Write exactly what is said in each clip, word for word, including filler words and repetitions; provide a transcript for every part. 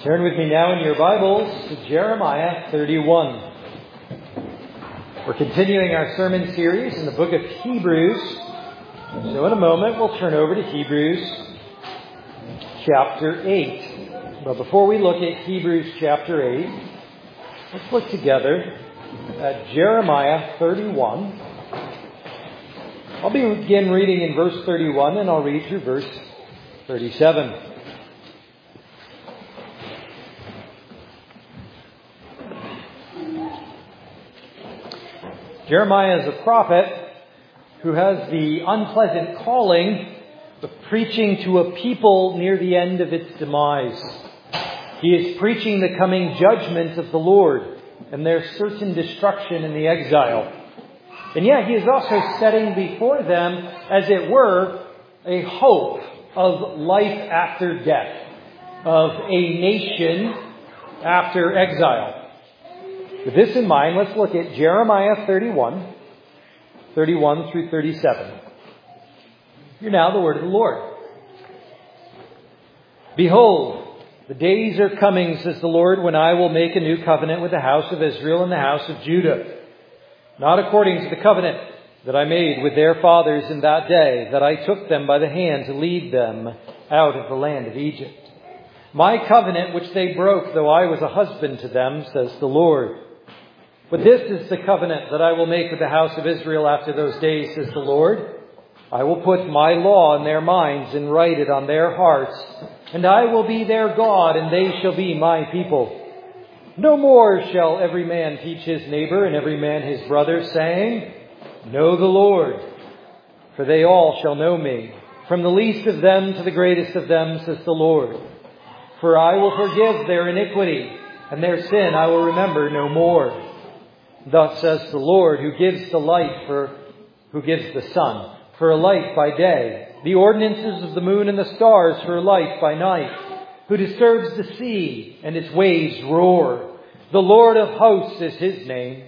Turn with me now in your Bibles to Jeremiah thirty-one. We're continuing our sermon series in the book of Hebrews. So in a moment we'll turn over to Hebrews chapter eight. But before we look at Hebrews chapter eight, let's look together at Jeremiah thirty-one. I'll begin reading in verse thirty-one and I'll read through verse thirty-seven. Jeremiah is a prophet who has the unpleasant calling of preaching to a people near the end of its demise. He is preaching the coming judgment of the Lord and their certain destruction in the exile. And yet he is also setting before them, as it were, a hope of life after death, of a nation after exile. With this in mind, let's look at Jeremiah thirty-one, thirty-one through thirty-seven. Hear now the word of the Lord. Behold, the days are coming, says the Lord, when I will make a new covenant with the house of Israel and the house of Judah. Not according to the covenant that I made with their fathers in that day, that I took them by the hand to lead them out of the land of Egypt. My covenant which they broke, though I was a husband to them, says the Lord. But this is the covenant that I will make with the house of Israel after those days, says the Lord. I will put my law in their minds and write it on their hearts. And I will be their God, and they shall be my people. No more shall every man teach his neighbor and every man his brother, saying, Know the Lord. For they all shall know me, from the least of them to the greatest of them, says the Lord. For I will forgive their iniquity, and their sin I will remember no more. Thus says the Lord, who gives the light for, who gives the sun for a light by day, the ordinances of the moon and the stars for a light by night, who disturbs the sea and its waves roar. The Lord of hosts is his name.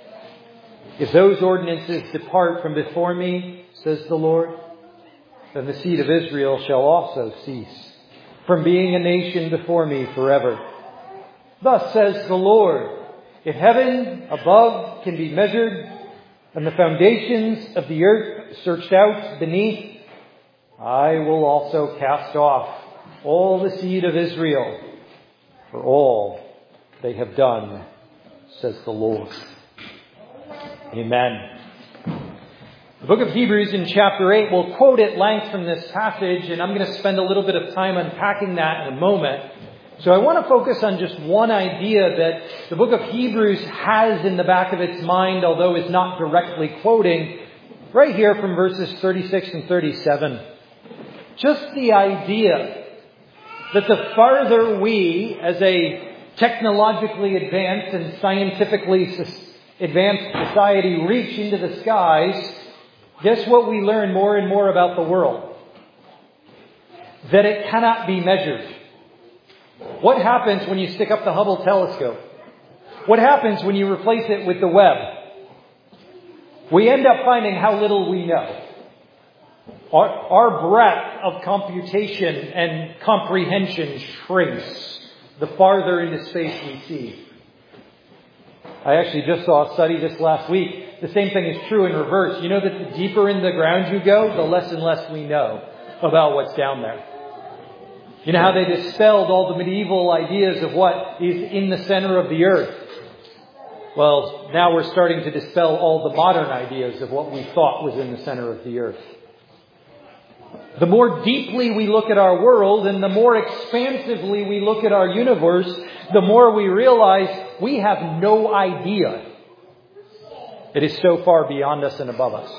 If those ordinances depart from before me, says the Lord, then the seed of Israel shall also cease from being a nation before me forever. Thus says the Lord, if heaven above can be measured, and the foundations of the earth searched out beneath, I will also cast off all the seed of Israel for all they have done, says the Lord. Amen. The book of Hebrews in chapter eight, we'll quote at length from this passage, and I'm going to spend a little bit of time unpacking that in a moment. So I want to focus on just one idea that the book of Hebrews has in the back of its mind, although it's not directly quoting, right here from verses thirty-six and thirty-seven. Just the idea that the farther we, as a technologically advanced and scientifically advanced society, reach into the skies, guess what we learn more and more about the world? That it cannot be measured. What happens when you stick up the Hubble telescope? What happens when you replace it with the Webb? We end up finding how little we know. Our, our breadth of computation and comprehension shrinks the farther into space we see. I actually just saw a study this last week. The same thing is true in reverse. You know that the deeper in the ground you go, the less and less we know about what's down there. You know how they dispelled all the medieval ideas of what is in the center of the earth? Well, now we're starting to dispel all the modern ideas of what we thought was in the center of the earth. The more deeply we look at our world and the more expansively we look at our universe, the more we realize we have no idea. It is so far beyond us and above us.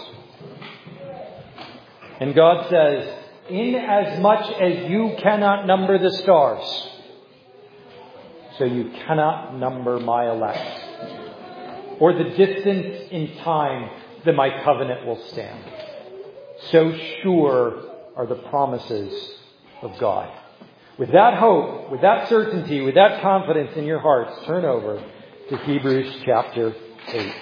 And God says, inasmuch as you cannot number the stars, so you cannot number my elect, or the distance in time that my covenant will stand. So sure are the promises of God. With that hope, with that certainty, with that confidence in your hearts, turn over to Hebrews chapter eight.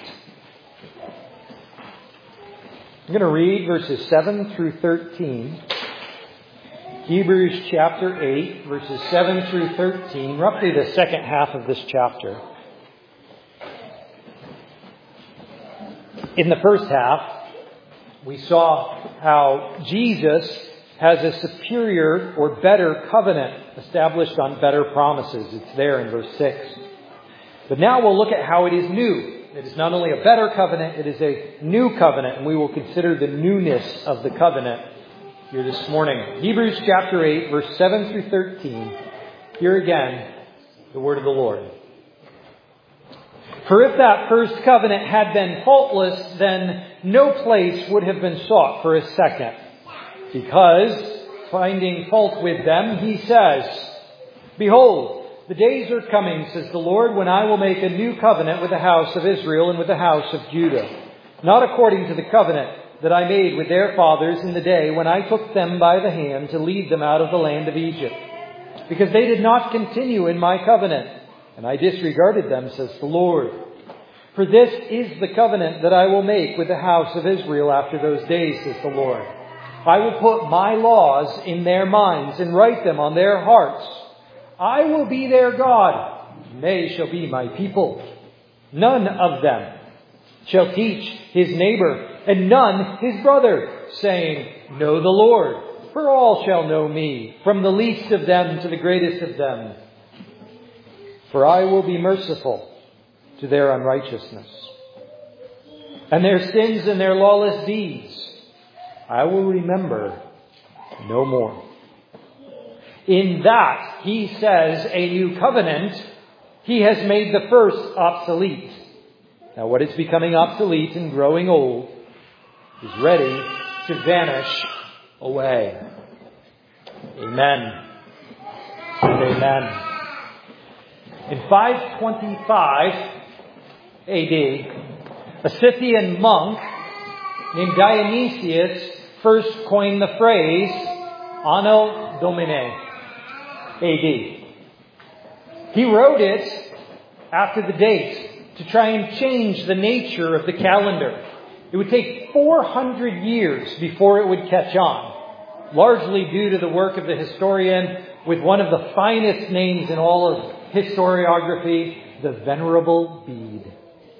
I'm going to read verses seven through thirteen. Hebrews chapter eight, verses seven through thirteen, roughly the second half of this chapter. In the first half, we saw how Jesus has a superior or better covenant established on better promises. It's there in verse six. But now we'll look at how it is new. It is not only a better covenant, it is a new covenant, and we will consider the newness of the covenant here this morning. Hebrews chapter eight, verse seven through thirteen. Here again, the word of the Lord. For if that first covenant had been faultless, then no place would have been sought for a second. Because, finding fault with them, he says, Behold, the days are coming, says the Lord, when I will make a new covenant with the house of Israel and with the house of Judah. Not according to the covenant that I made with their fathers in the day when I took them by the hand to lead them out of the land of Egypt. Because they did not continue in my covenant, and I disregarded them, says the Lord. For this is the covenant that I will make with the house of Israel after those days, says the Lord. I will put my laws in their minds and write them on their hearts. I will be their God, and they shall be my people. None of them shall teach his neighbor, and none his brother, saying, Know the Lord, for all shall know me, from the least of them to the greatest of them. For I will be merciful to their unrighteousness, and their sins and their lawless deeds I will remember no more. In that, he says, a new covenant, he has made the first obsolete. Now what is becoming obsolete and growing old is ready to vanish away. Amen. And amen. In five twenty-five A D, a Scythian monk named Dionysius first coined the phrase Anno Domini A D. He wrote it after the date to try and change the nature of the calendar. It would take four hundred years before it would catch on, largely due to the work of the historian with one of the finest names in all of historiography, the Venerable Bede.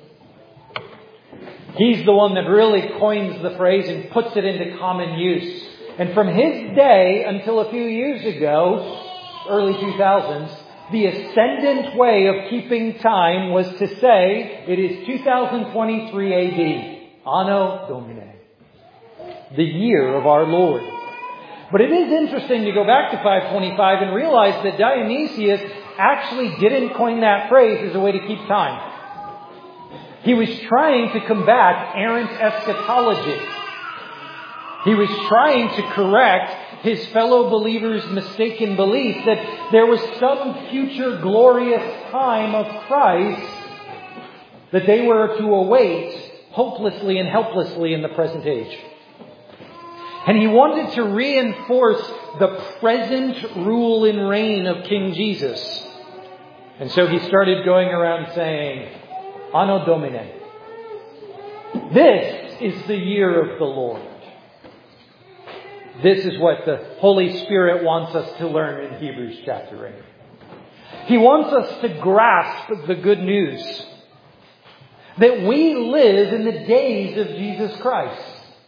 He's the one that really coins the phrase and puts it into common use. And from his day until a few years ago, early two thousands, the ascendant way of keeping time was to say it is two thousand twenty-three A D, Anno Domini, the year of our Lord. But it is interesting to go back to five twenty-five and realize that Dionysius actually didn't coin that phrase as a way to keep time. He was trying to combat errant eschatology. He was trying to correct his fellow believers' mistaken belief that there was some future glorious time of Christ that they were to await hopelessly and helplessly in the present age. And he wanted to reinforce the present rule and reign of King Jesus. And so he started going around saying, Anno Domini. This is the year of the Lord. This is what the Holy Spirit wants us to learn in Hebrews chapter eight. He wants us to grasp the good news that we live in the days of Jesus Christ.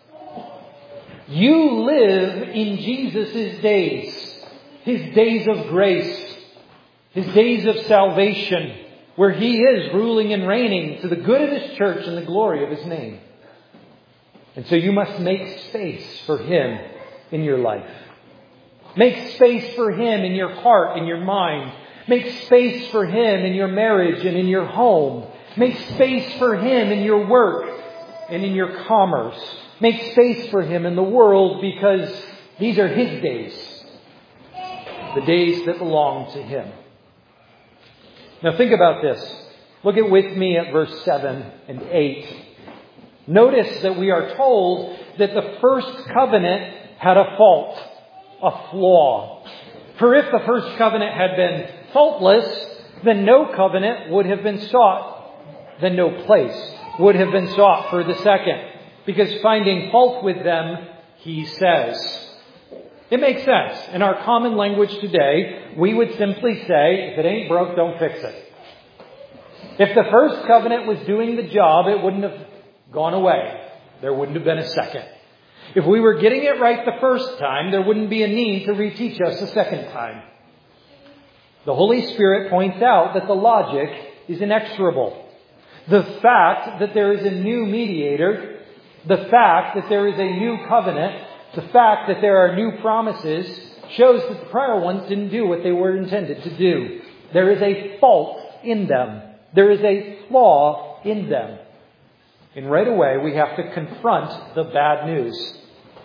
You live in Jesus' days, His days of grace, His days of salvation, where He is ruling and reigning to the good of His church and the glory of His name. And so you must make space for Him in your life. Make space for Him in your heart and your mind. Make space for Him in your marriage and in your home. Make space for Him in your work and in your commerce. Make space for Him in the world, because these are His days. The days that belong to Him. Now think about this. Look at with me at verse seven and eight. Notice that we are told that the first covenant had a fault, a flaw. For if the first covenant had been faultless, then no covenant would have been sought, then no place would have been sought for the second. Because finding fault with them, he says. It makes sense. In our common language today, we would simply say, if it ain't broke, don't fix it. If the first covenant was doing the job, it wouldn't have gone away. There wouldn't have been a second. If we were getting it right the first time, there wouldn't be a need to reteach us a second time. The Holy Spirit points out that the logic is inexorable. The fact that there is a new mediator, the fact that there is a new covenant, the fact that there are new promises shows that the prior ones didn't do what they were intended to do. There is a fault in them. There is a flaw in them. And right away, we have to confront the bad news.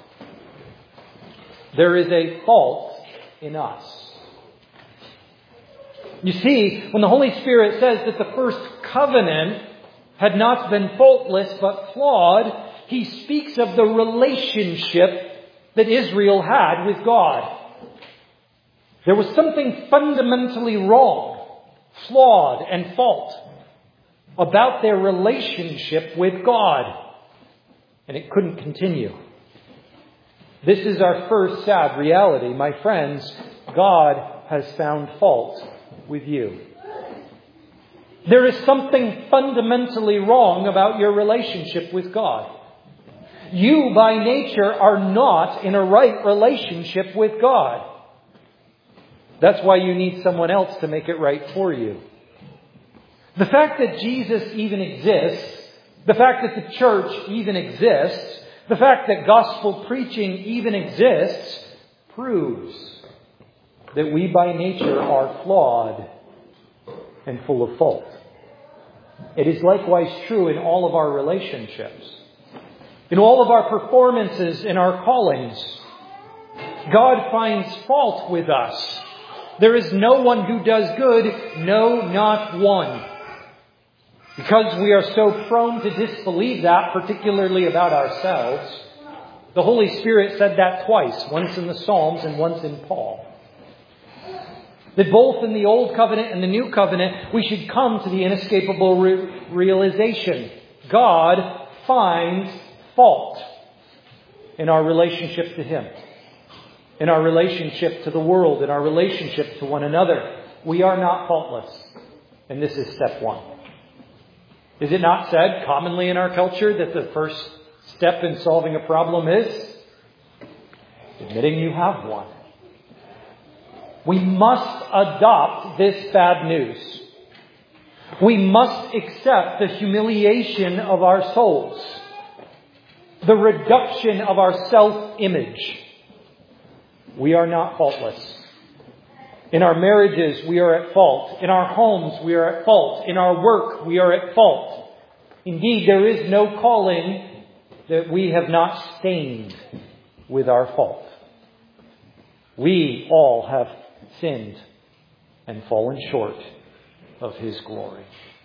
There is a fault in us. You see, when the Holy Spirit says that the first covenant had not been faultless but flawed, He speaks of the relationship that Israel had with God. There was something fundamentally wrong, flawed, and fault about their relationship with God. And it couldn't continue. This is our first sad reality. My friends, God has found fault with you. There is something fundamentally wrong about your relationship with God. You, by nature, are not in a right relationship with God. That's why you need someone else to make it right for you. The fact that Jesus even exists, the fact that the church even exists, the fact that gospel preaching even exists, proves that we by nature are flawed and full of fault. It is likewise true in all of our relationships. In all of our performances, in our callings, God finds fault with us. There is no one who does good, no, not one. Because we are so prone to disbelieve that, particularly about ourselves, the Holy Spirit said that twice, once in the Psalms and once in Paul. That both in the Old Covenant and the New Covenant, we should come to the inescapable re- realization. God finds fault in our relationship to Him, in our relationship to the world, in our relationship to one another. We are not faultless. And this is step one. Is it not said commonly in our culture that the first step in solving a problem is admitting you have one? We must adopt this bad news. We must accept the humiliation of our souls, the reduction of our self-image. We are not faultless. In our marriages, we are at fault. In our homes, we are at fault. In our work, we are at fault. Indeed, there is no calling that we have not stained with our fault. We all have sinned and fallen short of His glory.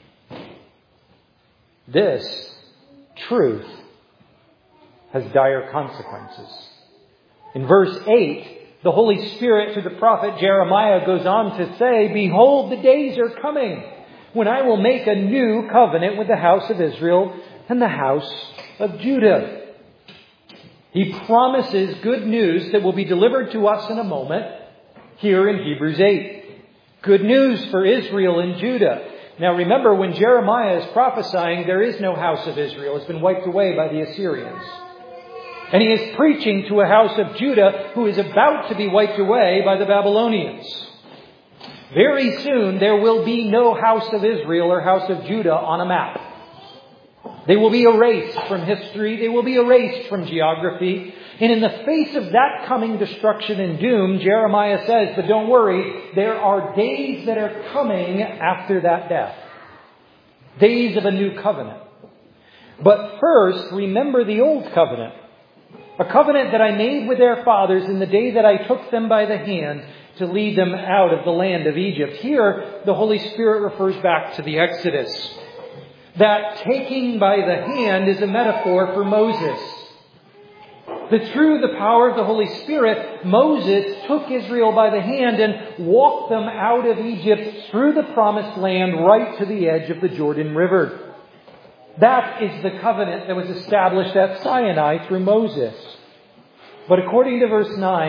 This truth has dire consequences. In verse eight, the Holy Spirit, through the prophet Jeremiah, goes on to say, "Behold, the days are coming when I will make a new covenant with the house of Israel and the house of Judah." He promises good news that will be delivered to us in a moment here in Hebrews eight. Good news for Israel and Judah. Now remember, when Jeremiah is prophesying, there is no house of Israel. It's been wiped away by the Assyrians. And he is preaching to a house of Judah who is about to be wiped away by the Babylonians. Very soon there will be no house of Israel or house of Judah on a map. They will be erased from history. They will be erased from geography. And in the face of that coming destruction and doom, Jeremiah says, but don't worry, there are days that are coming after that death. Days of a new covenant. But first, remember the old covenant. A covenant that I made with their fathers in the day that I took them by the hand to lead them out of the land of Egypt. Here, the Holy Spirit refers back to the Exodus. That taking by the hand is a metaphor for Moses. That through the power of the Holy Spirit, Moses took Israel by the hand and walked them out of Egypt through the promised land right to the edge of the Jordan River. That is the covenant that was established at Sinai through Moses. But according to verse nine,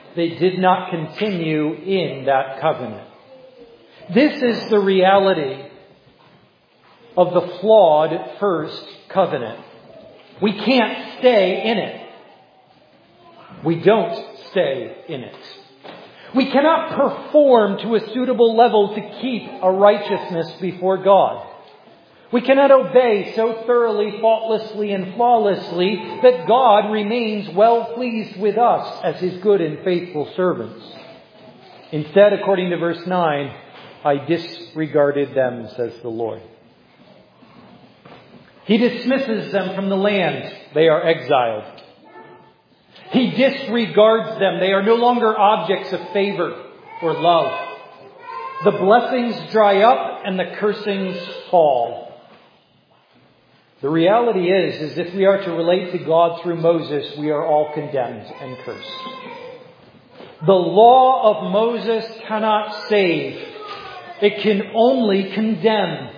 they did not continue in that covenant. This is the reality of the flawed first covenant. We can't stay in it. We don't stay in it. We cannot perform to a suitable level to keep a righteousness before God. We cannot obey so thoroughly, faultlessly, and flawlessly that God remains well pleased with us as His good and faithful servants. Instead, according to verse nine, I disregarded them, says the Lord. He dismisses them from the land. They are exiled. He disregards them. They are no longer objects of favor or love. The blessings dry up and the cursings fall. The reality is, is if we are to relate to God through Moses, we are all condemned and cursed. The law of Moses cannot save. It can only condemn.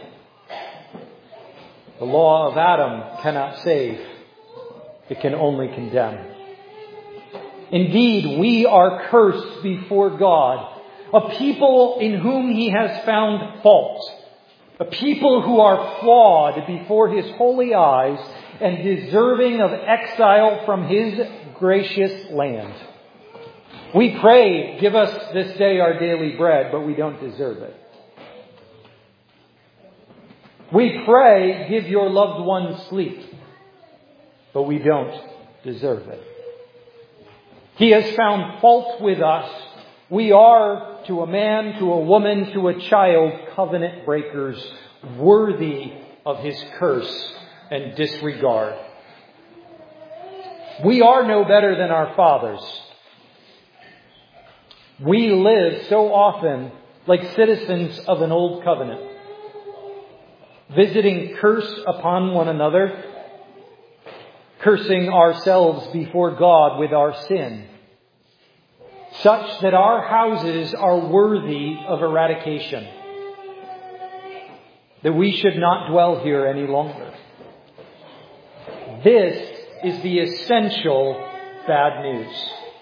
The law of Adam cannot save. It can only condemn. Indeed, we are cursed before God, a people in whom He has found fault, a people who are flawed before His holy eyes and deserving of exile from His gracious land. We pray, give us this day our daily bread, but we don't deserve it. We pray, give your loved ones sleep, but we don't deserve it. He has found fault with us. We are, to a man, to a woman, to a child, covenant breakers, worthy of His curse and disregard. We are no better than our fathers. We live so often like citizens of an old covenant, visiting curse upon one another, cursing ourselves before God with our sin, such that our houses are worthy of eradication, that we should not dwell here any longer. This is the essential bad news.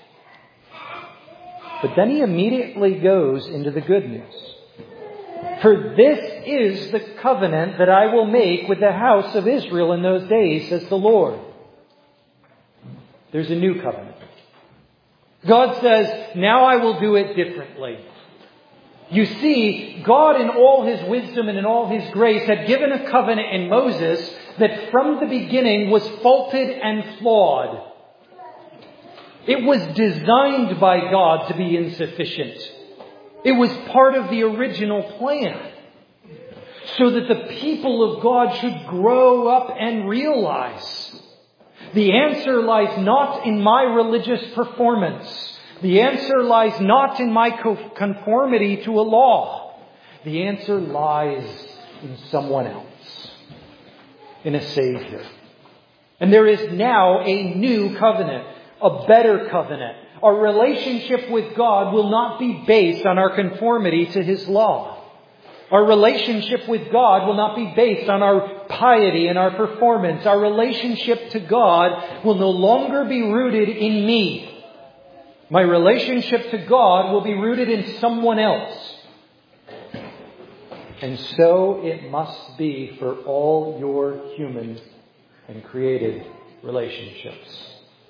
But then he immediately goes into the good news. For this is the covenant that I will make with the house of Israel in those days, says the Lord. There's a new covenant. God says, now I will do it differently. You see, God in all His wisdom and in all His grace had given a covenant in Moses that from the beginning was faulted and flawed. It was designed by God to be insufficient. It was part of the original plan, so that the people of God should grow up and realize the answer lies not in my religious performance. The answer lies not in my conformity to a law. The answer lies in someone else, in a Savior. And there is now a new covenant, a better covenant. Our relationship with God will not be based on our conformity to His law. Our relationship with God will not be based on our piety and our performance. Our relationship to God will no longer be rooted in me. My relationship to God will be rooted in someone else. And so it must be for all your human and created relationships.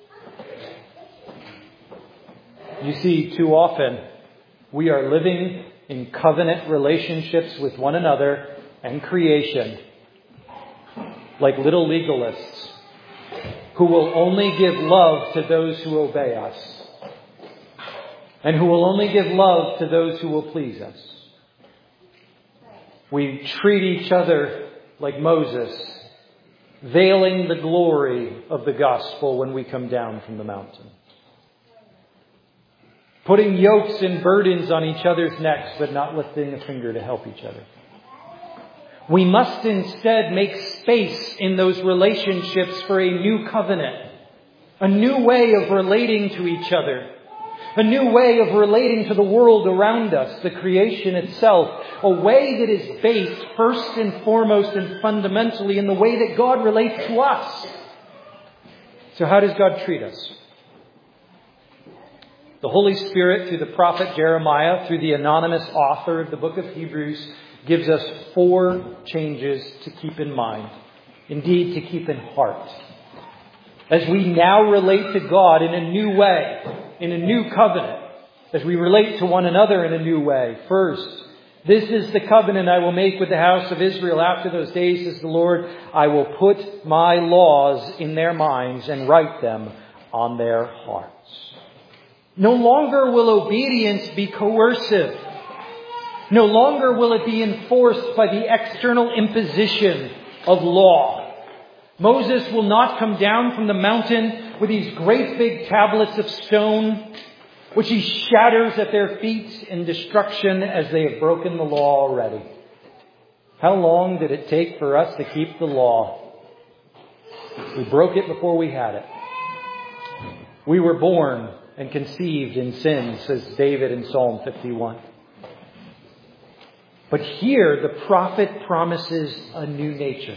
You see, too often we are living in covenant relationships with one another and creation, like little legalists who will only give love to those who obey us, and who will only give love to those who will please us. We treat each other like Moses, veiling the glory of the gospel when we come down from the mountain, putting yokes and burdens on each other's necks, but not lifting a finger to help each other. We must instead make space in those relationships for a new covenant, a new way of relating to each other, a new way of relating to the world around us, the creation itself, a way that is based first and foremost and fundamentally in the way that God relates to us. So how does God treat us? The Holy Spirit, through the prophet Jeremiah, through the anonymous author of the book of Hebrews, gives us four changes to keep in mind. Indeed, to keep in heart. As we now relate to God in a new way, in a new covenant, as we relate to one another in a new way. First, this is the covenant I will make with the house of Israel after those days, says the Lord. I will put my laws in their minds and write them on their hearts. No longer will obedience be coercive. No longer will it be enforced by the external imposition of law. Moses will not come down from the mountain with these great big tablets of stone, which he shatters at their feet in destruction as they have broken the law already. How long did it take for us to keep the law? We broke it before we had it. We were born and conceived in sin, says David in Psalm fifty-one. But here the prophet promises a new nature,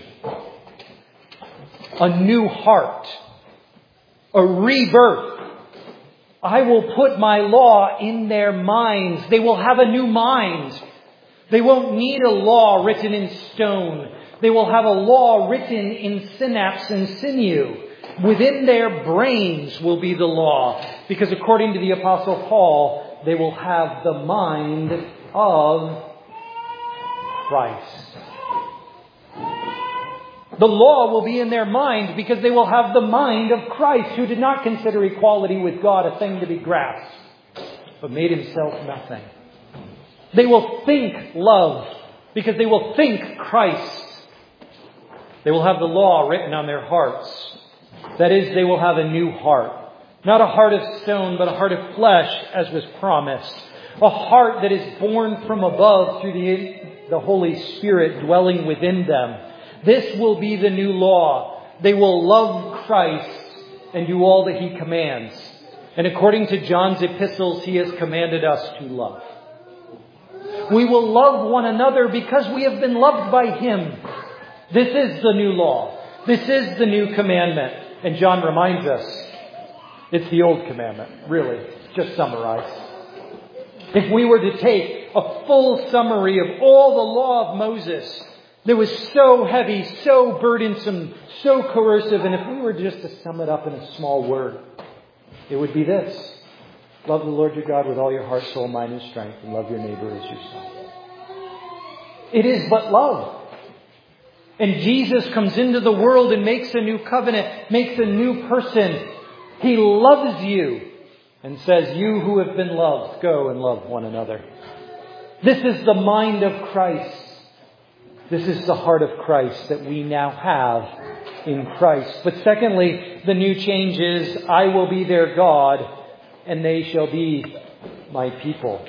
a new heart, a rebirth. I will put my law in their minds. They will have a new mind. They won't need a law written in stone. They will have a law written in synapse and sinew. Within their brains will be the law. Because according to the Apostle Paul, they will have the mind of Christ. The law will be in their mind because they will have the mind of Christ, who did not consider equality with God a thing to be grasped, but made himself nothing. They will think love because they will think Christ. They will have the law written on their hearts. That is, they will have a new heart. Not a heart of stone, but a heart of flesh, as was promised. A heart that is born from above through the, the Holy Spirit dwelling within them. This will be the new law. They will love Christ and do all that He commands. And according to John's epistles, He has commanded us to love. We will love one another because we have been loved by Him. This is the new law. This is the new commandment. And John reminds us, it's the old commandment, really, just summarized. If we were to take a full summary of all the law of Moses, that was so heavy, so burdensome, so coercive. And if we were just to sum it up in a small word, it would be this. Love the Lord your God with all your heart, soul, mind, and strength, and love your neighbor as yourself. It is but love. And Jesus comes into the world and makes a new covenant, makes a new person. He loves you and says, you who have been loved, go and love one another. This is the mind of Christ. This is the heart of Christ that we now have in Christ. But secondly, the new change is, I will be their God and they shall be my people.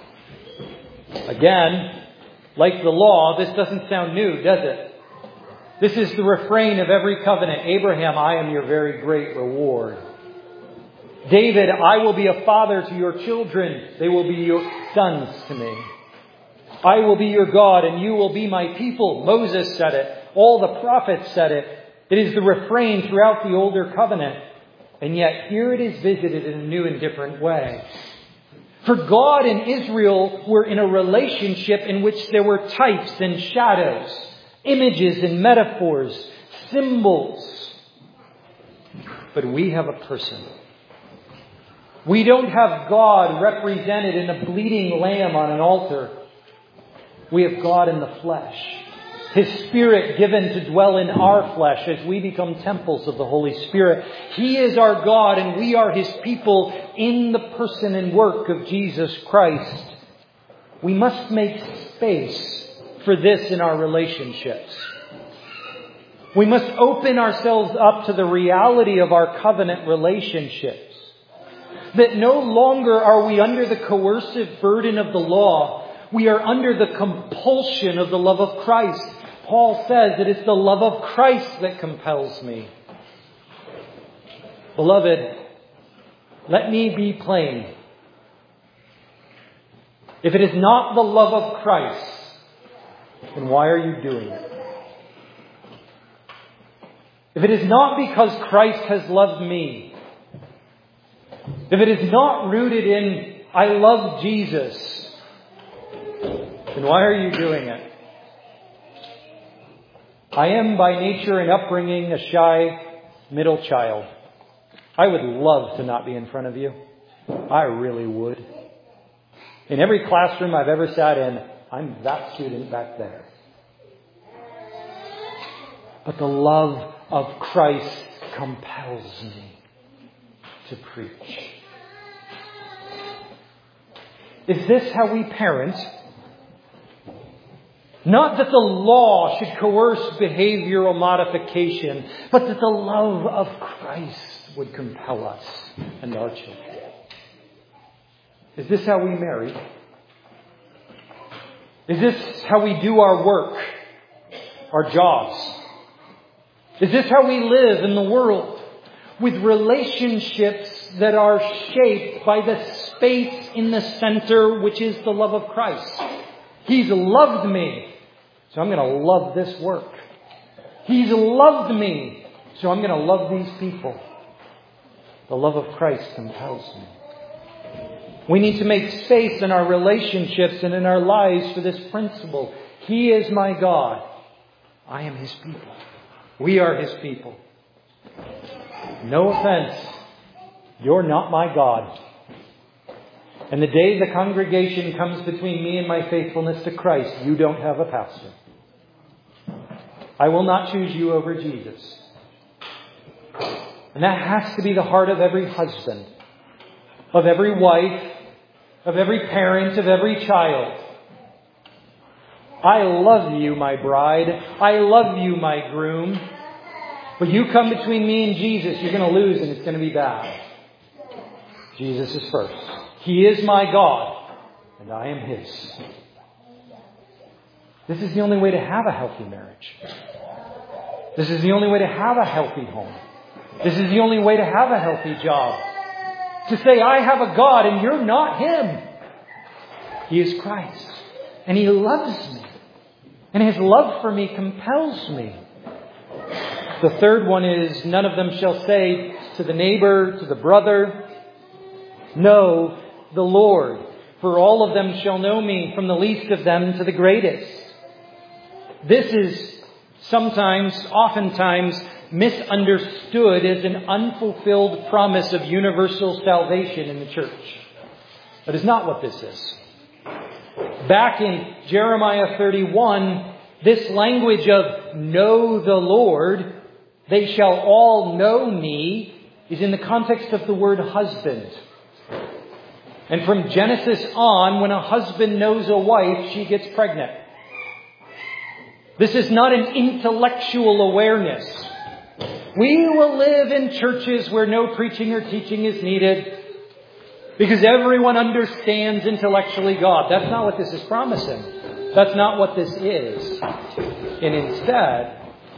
Again, like the law, this doesn't sound new, does it? This is the refrain of every covenant. Abraham, I am your very great reward. David, I will be a father to your children. They will be your sons to me. I will be your God and you will be my people. Moses said it. All the prophets said it. It is the refrain throughout the older covenant. And yet here it is visited in a new and different way. For God and Israel were in a relationship in which there were types and shadows, images and metaphors, symbols. But we have a person. We don't have God represented in a bleeding lamb on an altar. We have God in the flesh. His Spirit given to dwell in our flesh as we become temples of the Holy Spirit. He is our God and we are His people in the person and work of Jesus Christ. We must make space for this in our relationships. We must open ourselves up to the reality of our covenant relationships. That no longer are we under the coercive burden of the law. We are under the compulsion of the love of Christ. Paul says that it's the love of Christ that compels me. Beloved, let me be plain. If it is not the love of Christ, then why are you doing it? If it is not because Christ has loved me, if it is not rooted in, I love Jesus, then why are you doing it? I am by nature and upbringing a shy middle child. I would love to not be in front of you. I really would. In every classroom I've ever sat in, I'm that student back there. But the love of Christ compels me to preach. Is this how we parent? Not that the law should coerce behavioral modification, but that the love of Christ would compel us and our children. Is this how we marry? Is this how we do our work, our jobs? Is this how we live in the world? With relationships that are shaped by the space in the center, which is the love of Christ. He's loved me, so I'm going to love this work. He's loved me, so I'm going to love these people. The love of Christ compels me. We need to make space in our relationships and in our lives for this principle. He is my God. I am His people. We are His people. No offense. You're not my God. And the day the congregation comes between me and my faithfulness to Christ, you don't have a pastor. I will not choose you over Jesus. And that has to be the heart of every husband, of every wife, of every parent, of every child. I love you, my bride. I love you, my groom. But you come between me and Jesus, you're going to lose and it's going to be bad. Jesus is first. He is my God, and I am His. This is the only way to have a healthy marriage. This is the only way to have a healthy home. This is the only way to have a healthy job. To say, I have a God and you're not Him. He is Christ. And He loves me. And His love for me compels me. The third one is, none of them shall say to the neighbor, to the brother, know the Lord. For all of them shall know me, from the least of them to the greatest. This is sometimes, oftentimes, misunderstood as an unfulfilled promise of universal salvation in the church. That is not what this is. Back in Jeremiah thirty-one, this language of know the Lord, they shall all know me, is in the context of the word husband. And from Genesis on, when a husband knows a wife, she gets pregnant. This is not an intellectual awareness. We will live in churches where no preaching or teaching is needed because everyone understands intellectually God. That's not what this is promising. That's not what this is. And instead,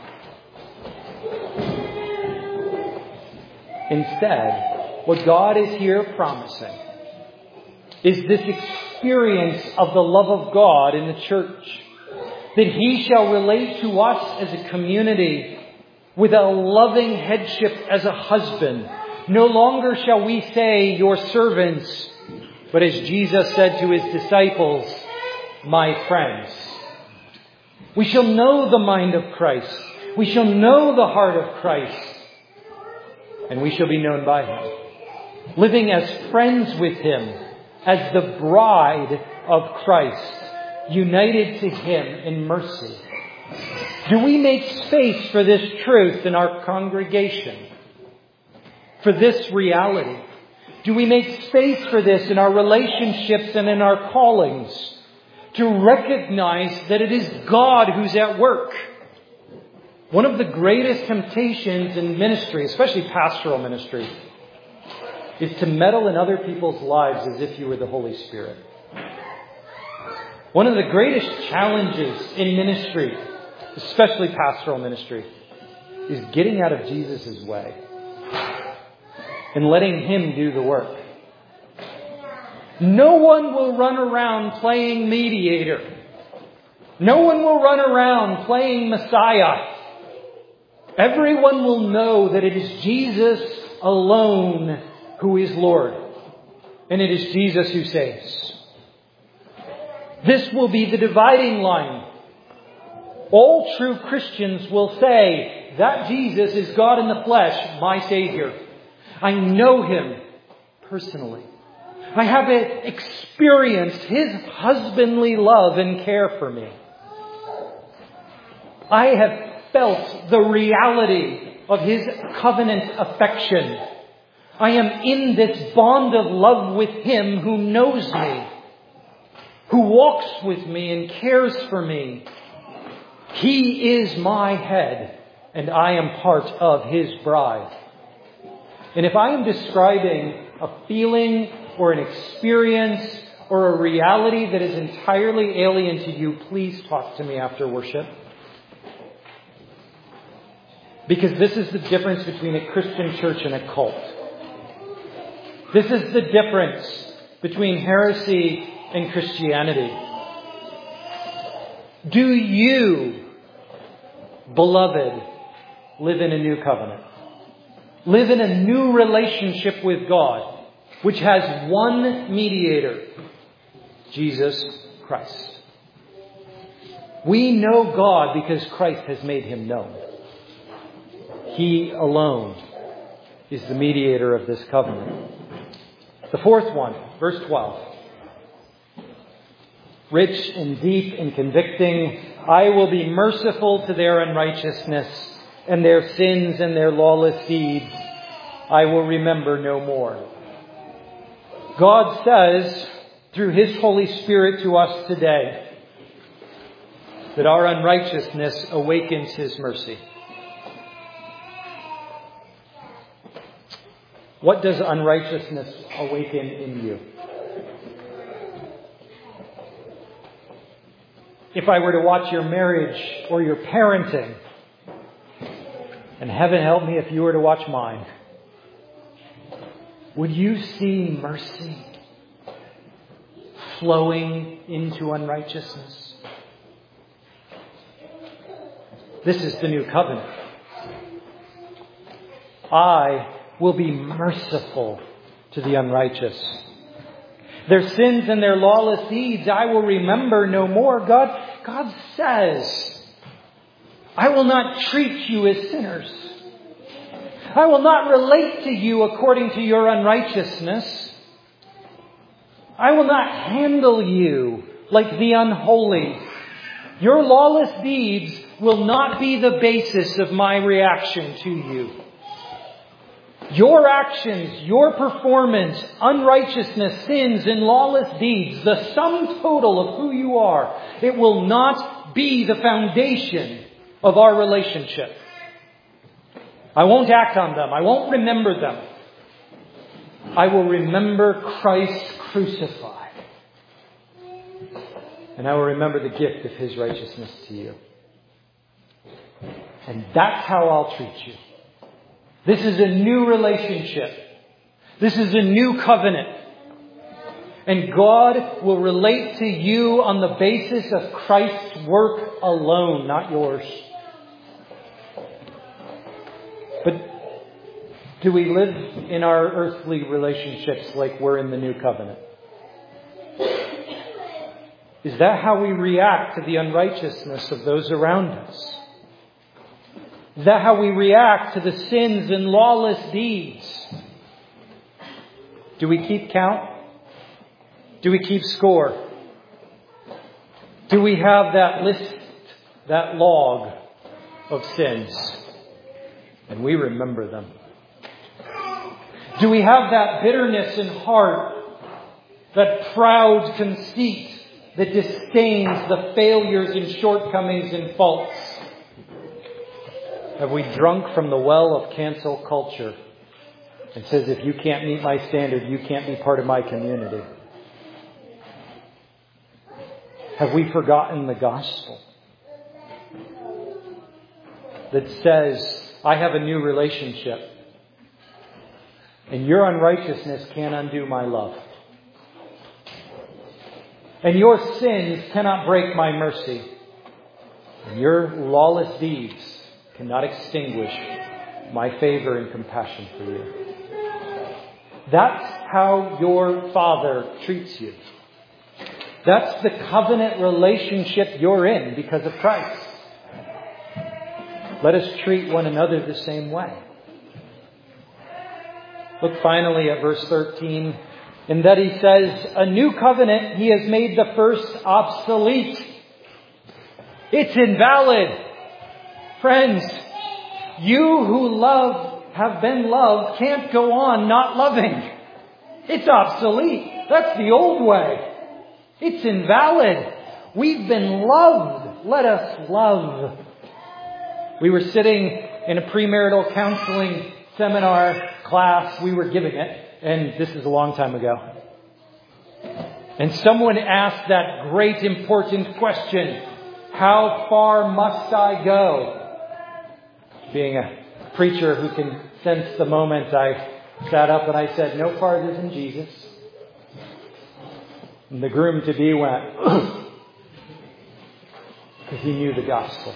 instead, what God is here promising is this experience of the love of God in the church. That He shall relate to us as a community with a loving headship as a husband. No longer shall we say, your servants, but as Jesus said to His disciples, my friends. We shall know the mind of Christ. We shall know the heart of Christ. And we shall be known by Him. Living as friends with Him, as the bride of Christ, united to Him in mercy. Do we make space for this truth in our congregation? For this reality? Do we make space for this in our relationships and in our callings? To recognize that it is God who's at work. One of the greatest temptations in ministry, especially pastoral ministry, is to meddle in other people's lives as if you were the Holy Spirit. One of the greatest challenges in ministry, especially pastoral ministry, is getting out of Jesus' way and letting Him do the work. No one will run around playing mediator. No one will run around playing Messiah. Everyone will know that it is Jesus alone who is Lord. and it is Jesus who saves. This will be the dividing line. All true Christians will say that Jesus is God in the flesh, my Savior. I know Him personally. I have experienced His husbandly love and care for me. I have felt the reality of His covenant affection. I am in this bond of love with Him who knows me, who walks with me and cares for me. He is my head, and I am part of His bride. And if I am describing a feeling or an experience or a reality that is entirely alien to you, please talk to me after worship. Because this is the difference between a Christian church and a cult. This is the difference between heresy and Christianity. Do you, beloved, live in a new covenant? Live in a new relationship with God, which has one mediator, Jesus Christ. We know God because Christ has made Him known. He alone is the mediator of this covenant. The fourth one, verse twelve. Rich and deep and convicting, I will be merciful to their unrighteousness, and their sins and their lawless deeds I will remember no more. God says through His Holy Spirit to us today that our unrighteousness awakens His mercy. What does unrighteousness awaken in you? If I were to watch your marriage or your parenting, and heaven help me if you were to watch mine, would you see mercy flowing into unrighteousness? This is the new covenant. I will be merciful to the unrighteous. Their sins and their lawless deeds I will remember no more. God, God says, I will not treat you as sinners. I will not relate to you according to your unrighteousness. I will not handle you like the unholy. Your lawless deeds will not be the basis of my reaction to you. Your actions, your performance, unrighteousness, sins, and lawless deeds, the sum total of who you are, it will not be the foundation of our relationship. I won't act on them. I won't remember them. I will remember Christ crucified. And I will remember the gift of His righteousness to you. And that's how I'll treat you. This is a new relationship. This is a new covenant. And God will relate to you on the basis of Christ's work alone, not yours. But do we live in our earthly relationships like we're in the new covenant? Is that how we react to the unrighteousness of those around us? Is that how we react to the sins and lawless deeds? Do we keep count? Do we keep score? Do we have that list, that log of sins? And we remember them. Do we have that bitterness in heart, that proud conceit that disdains the failures and shortcomings and faults? Have we drunk from the well of cancel culture and says, if you can't meet my standard, you can't be part of my community? Have we forgotten the gospel that says, I have a new relationship and your unrighteousness can't undo my love? And your sins cannot break my mercy. And your lawless deeds cannot extinguish my favor and compassion for you. That's how your Father treats you. That's the covenant relationship you're in because of Christ. Let us treat one another the same way. Look finally at verse thirteen. In that he says, a new covenant, he has made the first obsolete. It's invalid. Friends, you who love, have been loved, can't go on not loving. It's obsolete. That's the old way. It's invalid. We've been loved. Let us love. We were sitting in a premarital counseling seminar class. We were giving it. And this is a long time ago. And someone asked that great important question. How far must I go? Being a preacher who can sense the moment, I sat up and I said, no farther than Jesus. And the groom-to-be went, because he knew the gospel.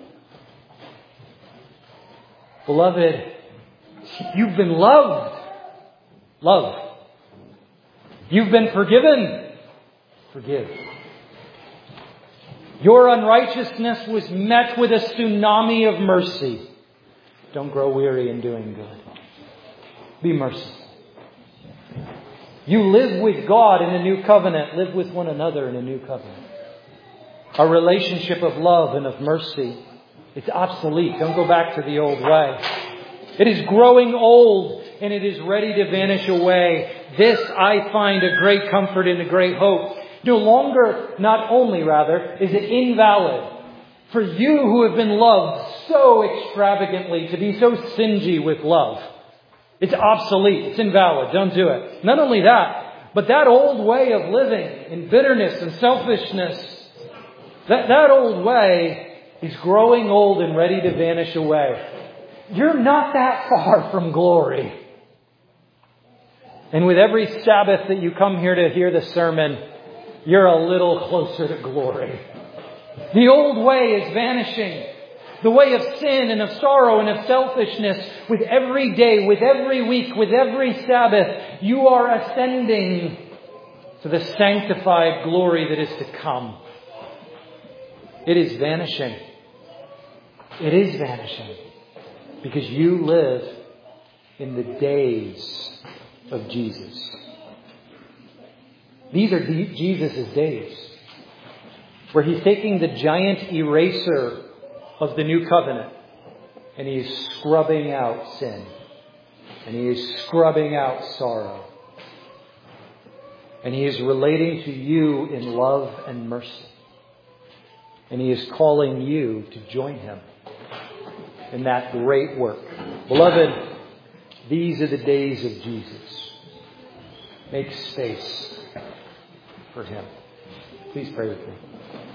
Beloved, you've been loved. Love. You've been forgiven. Forgive. Your unrighteousness was met with a tsunami of mercy. Don't grow weary in doing good. Be merciful. You live with God in a new covenant. Live with one another in a new covenant. A relationship of love and of mercy. It's obsolete. Don't go back to the old way. It is growing old and it is ready to vanish away. This I find a great comfort and a great hope. No longer, not only rather, is it invalid for you who have been loved so extravagantly to be so stingy with love. It's obsolete. It's invalid. Don't do it. Not only that, but that old way of living in bitterness and selfishness, that, that old way is growing old and ready to vanish away. You're not that far from glory. And with every Sabbath that you come here to hear the sermon, you're a little closer to glory. The old way is vanishing. The way of sin and of sorrow and of selfishness, with every day, with every week, with every Sabbath, you are ascending to the sanctified glory that is to come. It is vanishing. It is vanishing. Because you live in the days of Jesus. These are Jesus' days, where He's taking the giant eraser of the new covenant and He is scrubbing out sin. And He is scrubbing out sorrow. And He is relating to you in love and mercy. And He is calling you to join Him in that great work. Beloved, these are the days of Jesus. Make space for Him. Please pray with me.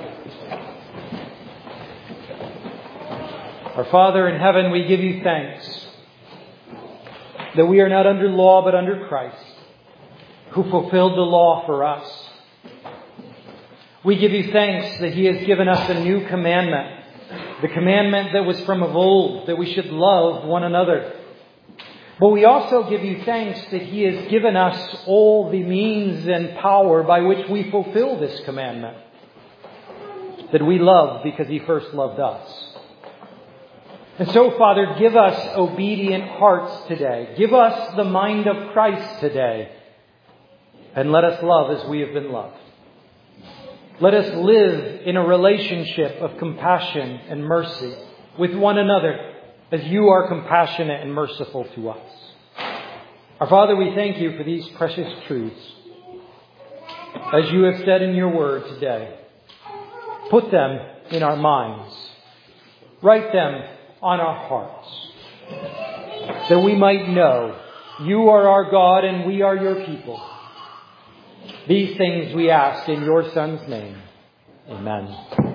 Our Father in heaven, we give You thanks that we are not under law but under Christ, who fulfilled the law for us. We give You thanks that He has given us a new commandment. The commandment that was from of old, that we should love one another. But we also give You thanks that He has given us all the means and power by which we fulfill this commandment. That we love because He first loved us. And so, Father, give us obedient hearts today. Give us the mind of Christ today. And let us love as we have been loved. Let us live in a relationship of compassion and mercy with one another as You are compassionate and merciful to us. Our Father, we thank You for these precious truths. As You have said in Your word today, put them in our minds. Write them on our hearts. That we might know You are our God and we are Your people. These things we ask in Your Son's name. Amen.